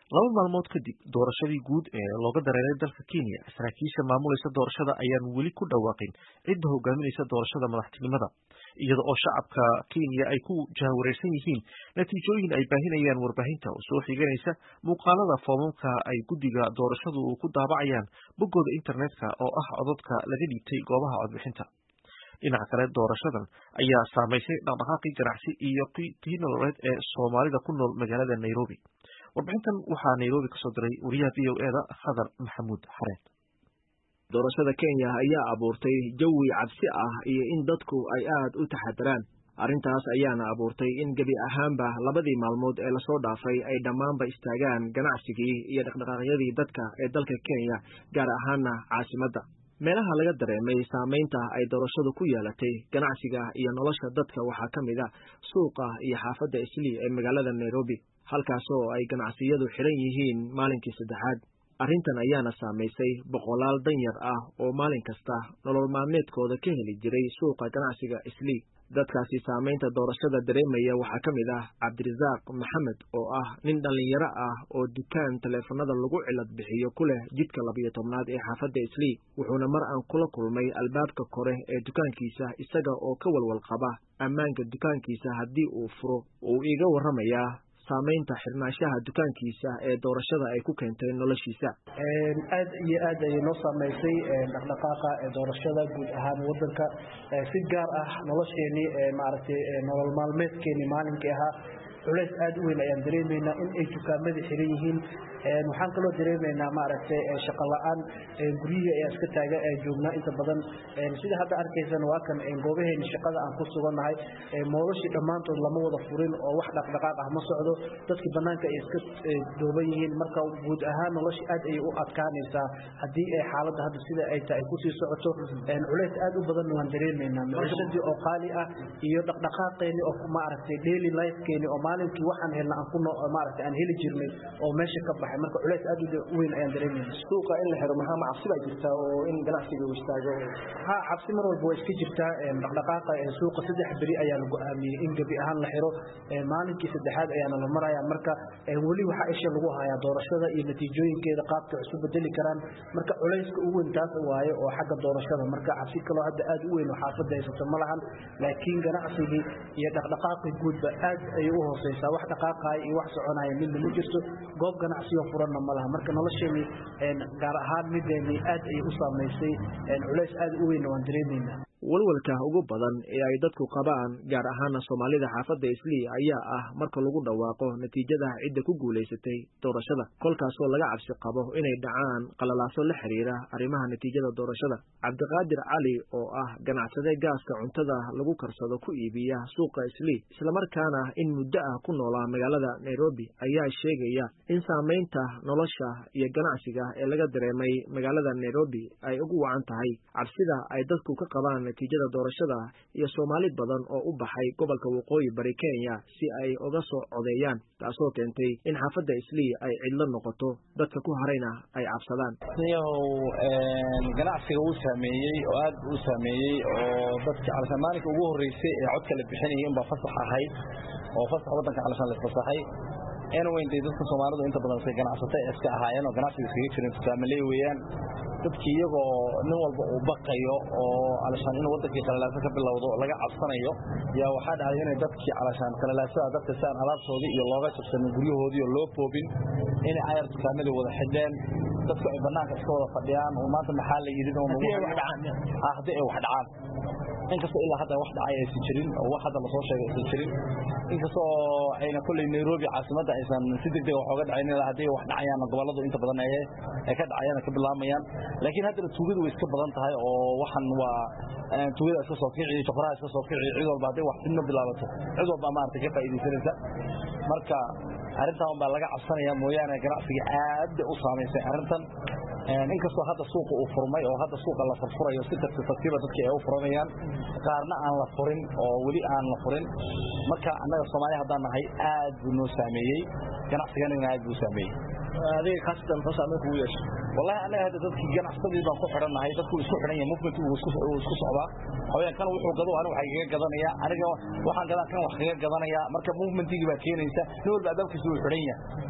laba maalmood kadib doorashadii guud ee looga dareeray dalka Kenya, saraakiisha maamulaysa doorashada ayaan weli ku dhawaaqin cidda hogaaminaysa doorashada madaxtinimada, iyada oo shacabka Kenya ay ku jahawareersan yihiin natiijooyin ay baahinayaan warbaahinta oo soo xiganaysa muuqaalada foomamka ay guddiga doorashadu ku daabacayaan boggooda internetka oo ah codadka laga dhiibtay goobaha codbixinta. dhinaca kale, doorashadan ayaa saamaysay dhaqdhaqaaqii ganacsi iyo tii nololeed ee Soomaalida ku nool magaalada Nairobi. warbixintan waxaa Nairobi kasoo diray wariyaha VOA-da Khadar Maxamuud Xareed. doorashada Kenya ayaa abuurtay jawi cabsi ah iyo in dadku ay aad u taxadaraan. arrintaas ayaana abuurtay in gebi ahaanba labadii maalmood ee lasoo dhaafay ay dhammaanba istaagaan ganacsigii iyo dhaqdhaqaaqyadii dadka ee dalka Kenya, gaar ahaana caasimadda. meelaha laga dareemay saamaynta ay doorashadu ku yeelatay ganacsiga iyo nolosha dadka waxaa ka mid a suuqa iyo xaafadda Islii ee magaalada Nairobi, halkaas oo ay ganacsiyadu xiran yihiin maalinkii saddexaad. arrintan ayaana saamaysay boqolaal danyar ah oo maalin kasta nolol maalmeedkooda ka heli jiray suuqa ganacsiga Islii. dadkaasi saamaynta doorashada dareemaya waxaa ka mid ah Cabdirasaaq Maxamed oo ah nin dhallinyaro ah oo dukaan taleefanada lagu cilad bixiyo ku leh jidka 12aad ee xaafadda Islii. wuxuuna mar aan kula kulmay albaabka kore ee dukaankiisa isaga oo ka walwal qaba ammaanka dukaankiisa haddii uu furo. uu iiga warramayaa saamaynta xirnaanshaha dukaankiisa ee doorashada ay ku keentay noloshiisa. aad iyo aad ayay noo saamaysay dhaqdhaqaaqa doorashada guud ahaan wadanka, si gaar ah nolosheenii maaragtay nolol maalmeedkeenii maalinkii ahaa culays aad u weyn ayaan dareemaynaa in ay dukaamada xiran yihiin. waxaan kaloo dareemaynaa maaragtay shaqo la'aan, guryihii ayaa iska taaga joognaa inta badan. sida hadda arkaysan waa kan goobaheeni shaqada aan ku sugannahay, moolashii dhammaantood lama wada furin oo wax dhaqdhaqaaq ah ma socdo, dadkii bannaanka ay iska dooban yihiin. marka guud ahaan noloshii aad ayay u adkaanaysaa haddii ay xaaladda hadda sida ay tahay ay kusii socoto. culays aad u badan waan dareemaynaa, noloshadii oo qaali ah iyo dhaqdhaqaaqeeni oo maaragtay daily lifekeeni oo maalinkii waxaan helna aan ku maaragtay aan heli jirnay oo meesha ka baxay. marka culays aad u weyn ayaan dareemaynaa. suuqa in la xiro maxaa cabsi baa jirtaa oo in ganacsiga uu istaago? ha, cabsi mar walba waa iska jirtaa. dhaqdhaqaaqa suuqa 3 beri ayaa la go'aamiyey in gebi ahaan la xiro, maalinkii saddexaad ayaana la marayaa. marka weli waxaa isha lagu hayaa doorashada iyo natiijooyinkeeda qaabka isu bedeli karaan. marka culayska ugu weyn taas waaye oo xagga doorashada. marka cabsi kaloo hadda aad u weyn oo xaafadda haysato ma lahan, laakiin ganacsigii iyo dhaqdhaqaaqii guudba aad ayay u hooseysaa. wax dhaqaaqaya iyo wax soconaya midna ma jirto, goob ganacsiyo furanna ma laha. marka nolosheeni gaar ahaan mideeni aad ayay u saamaysay, culays aad u weyn waan dareemaynaa. walwalka ugu badan ee ay dadku qabaan, gaar ahaana Soomaalida xaafadda Islii, ayaa ah marka lagu dhawaaqo natiijada cidda ku guuleysatay doorashada, kolkaasoo laga cabsi qabo inay dhacaan qalalaaso la xiriira arrimaha natiijada doorashada. Cabdiqaadir Cali oo ah ganacsade gaaska cuntada lagu karsado ku iibiya suuqa Islii, isla markaana in muddo ah ku noolaa magaalada Nairobi, ayaa sheegaya in saamaynta nolosha iyo ganacsiga ee laga dareemay magaalada Nairobi ay ugu wacan tahay cabsida ay dadku ka qabaan natiijada doorashada iyo Soomaali badan oo u baxay gobolka Waqooyi Bari Kenya si ay uga soo codeeyaan, taasoo keentay in xaafadda Islii ay cidlo noqoto, dadka ku harayna ay cabsadaan. ganacsiga uu saameeyay oo aad u saameeyay oo dadka calsan maalinka ugu horeysay ee codka la bixinayay in ba fasax ahayd oo fasax wadanka calsan la fasaxay. weyntii dadka Soomaalidu inta badan say ganacsatay iska ahaayeen oo ganacsiga iskaga jirin Soomaaliyeed weeyaan. dadkii iyagoo nin walba uu baqayo oo alashan in wadankii qalalaasa ka bilowdo laga cabsanayo yaa waxaa dhacay in dadkii alashan qalalaasada dadka saan alaabtoodii iyo looga jabsan guryahoodii oo loo boobin in ay dukaamada wada xideen, dadku ay banaanka iska wada fadhiyaan oo maanta maxaa la yidhi oo hadii ay wax dhacaan. inkastoo ilaa hadda wax dhacay aysan jirin oo wax hadda la soo sheegay aysan jirin, inkastoo ayna kulay Nairobi caasimadda aysan si degdeg wax uga dhacayn ilaa hadii wax dhacayaan gobolada inta badan ay ka dhacayaan ka bilaamayaan. laakiin hadda tuugadu way iska badan tahay oo waxan waa tuugada iska soo kiciyay, shaqaraha iska soo kiciyay, cid walba hadii wax fidno bilaabato cid walba maartay ka faa'iideysanaysa. marka arrintan baa laga cabsanayaa mooyaane ganacsiga aad u saameysay arrintan. inkastoo hadda suuqa uu furmay oo hadda suuqa la furfurayo si tartiib dadka ay u furanayaan, qaarna aan la furin oo weli aan la furin. marka annaga Soomaaliya haddaan nahay aad buu noo saameeyay, ganacsigana aad buu saameeyay. adiga khasatan muxuu saameyn kugu yeeshay? wallahi anaga hadda dadkii ganacsadii baan ku xirannahay, dadku isku xiran yahay, movement uu isku socdaa. haween kan wuxuu gado aniga waxa iga gadanaya, aniga waxaan gadan kan wax iga gadanaya. marka movementigii baa keenaysa nin walba adabkiisu uu xiran yahay.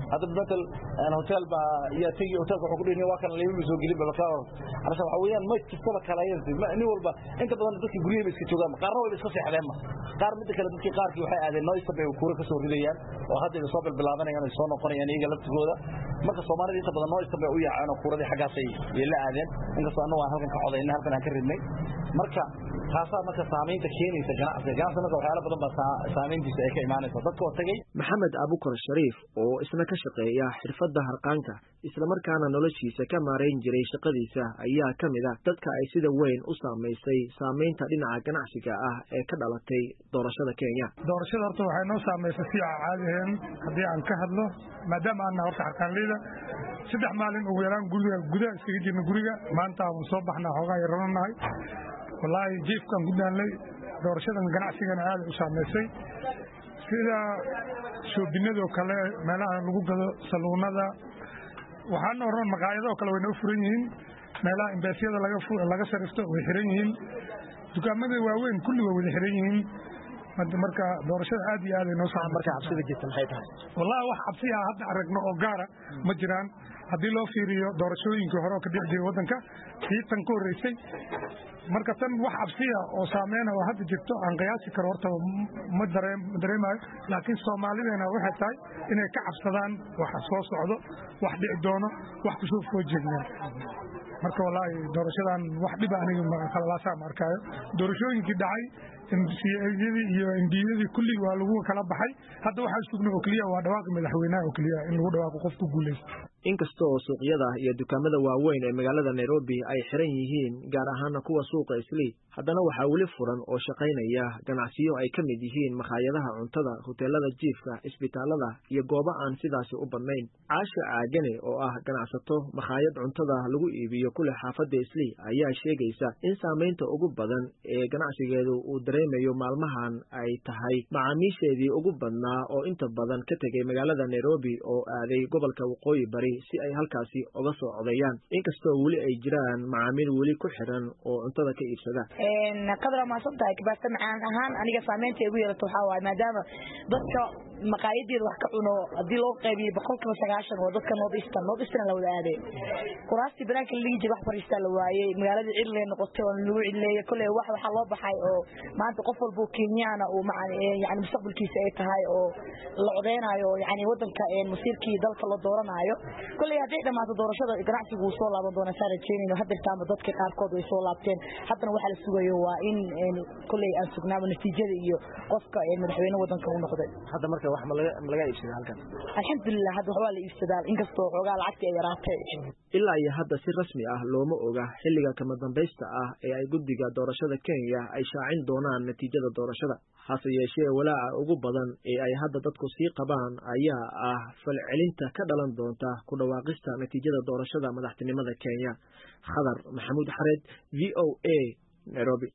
hadda bedel hotel ba iyo tagi hotel waxa ku dhigay waa kan leeyahay soo gelin balka arsa waxa weeyaan ma kastaba kala yeesay ma nin walba inta badan dadka guriga iska joogaan qaarna way iska seexdeen qaar mid kale dadkii qaarkii waxay aadeen noise bay kuura ka soo ridayaan oo hadda ay soo bilaabanayaan ay soo noqonayaan iyaga laftigooda marka Soomaalida inta badan noise bay u yaacaan oo kuuradii xagaas ay la aadeen inkastoo annagu aan halkan ka codayna halkan aan ka ridnay marka taasa marka saameynta keenaysa ganacsiga waxyaalo badan ba saameyntiisa ay ka imaanayso dadka oo tagay Maxamed Abukar Shariif oo isna ka shaqeeya xirfadda harqaanka isla markaana noloshiisa ka maareyn jiray shaqadiisa ayaa kamid ah dadka ay sida weyn u saameysay saameynta dhinaca ganacsiga ah ee ka dhalatay doorashada Kenya. Doorashada horta waxay noo saameysay si caadi ah hadii aan ka hadlo maadaama aan horta harqaanleyda 3 maalin ugu yaraan gudaha iskaga jirno guriga maanta aan soo baxnaa xogaa yaranahay wallahi jiifkan gudaanley doorashadan ganacsigan aad u saameysay sida shoobinada kale meelaha lagu gado saluunada waxaan oran maqaayado kale way noo furan yihiin meelaha imbaasiyada laga sarifto way xiran yihiin dukaamada waaweyn kulli way xiran yihiin marka doorashada aad iyo aad ay noo saameysay marka cabsida jirta maxay tahay wallahi wax cabsi ah hadda aragno oo gaara ma jiraan hadii loo fiiriyo doorashooyinkii hore ka dhacay wadanka tan ka horeysay marka tan wax cabsiya oo saameyn oo hadda jirto aan qiyaasi karo horta ma dareemayo laakiin Soomaaliyeena waxay tahay inay ka cabsadaan waxa soo socdo wax dhici doono wax ku soo foojigna marka wallahi doorashadan wax dhib aniga ma kala saarkayo doorashooyinkii dhacay MCA-yadii iyo MD-yadii kulli waa lagu kala baxay hadda waxa sugno oo kaliya waa dhawaaq madaxweynaha oo kaliya in lagu dhawaaqo qofku guuleysto inkastoo suuqyada iyo dukaamada waaweyn ee magaalada Nairobi ay xiran yihiin gaar ahaan kuwa suuqa Islii haddana waxaa weli furan oo shaqaynaya ganacsiyo ay ka mid yihiin makhaayadaha cuntada hoteelada jiifka isbitaalada iyo goobo aan sidaasi u badnayn Caasha Caagane oo ah ganacsato makhaayad cuntada lagu iibiyo kule xaafadda Islii ayaa sheegaysa in saameynta ugu badan ee ganacsigeedu uu dareemayo maalmahan ay tahay macaamiisheedii ugu badnaa oo inta badan ka tegay magaalada Nairobi oo aaday gobolka Waqooyi Bari si ay halkaasi uga soo codeeyaan inkastoo weli ay jiraan macaamiil weli ku xiran oo cuntada ka iibsada qadra ma sabta kibaasta macaan ahaan aniga saameynta ugu yeelato waxa waay maadaama dadka maqaayadeeda wax ka cuno hadii loo qaybiyo 90% oo dadka North-Eastern la wada aaday kuraasti banaanka la dhigi wax fariista la waayay magaalada Ireland noqotay oo lagu cileeyay kulay waxa loo baxay oo maanta qof walba Kenyaana oo yani mustaqbalkiisa ay tahay oo la codeynayo yani wadanka masiirkii dalka la dooranayo kulay hadii dhamaato doorashada ganacsigu soo laaban doona saarajeenino hadda taama dadka qaarkood way soo laabteen haddana waxa la sugayo waa in kulay aan sugnaamo natiijada iyo qofka madaxweynaha wadanka uu noqday hadda marka wax ma laga iibsaday halkan alxamdulillah hadda waxa la iibsadaa inkastoo xogaa lacagta ay yaraatay ilaa iyo hadda si rasmi ah looma oga xilliga kama dambaysta ah ee ay guddiga doorashada Kenya ay shaacin doonaan natiijada doorashada hase yeeshee walaaca ugu badan ee ay hadda dadku sii qabaan ayaa ah falcelinta ka dhalan doonta ku dhawaaqista natiijada doorashada madaxtinimada Kenya Khadar Maxamuud Xareed VOA Nairobi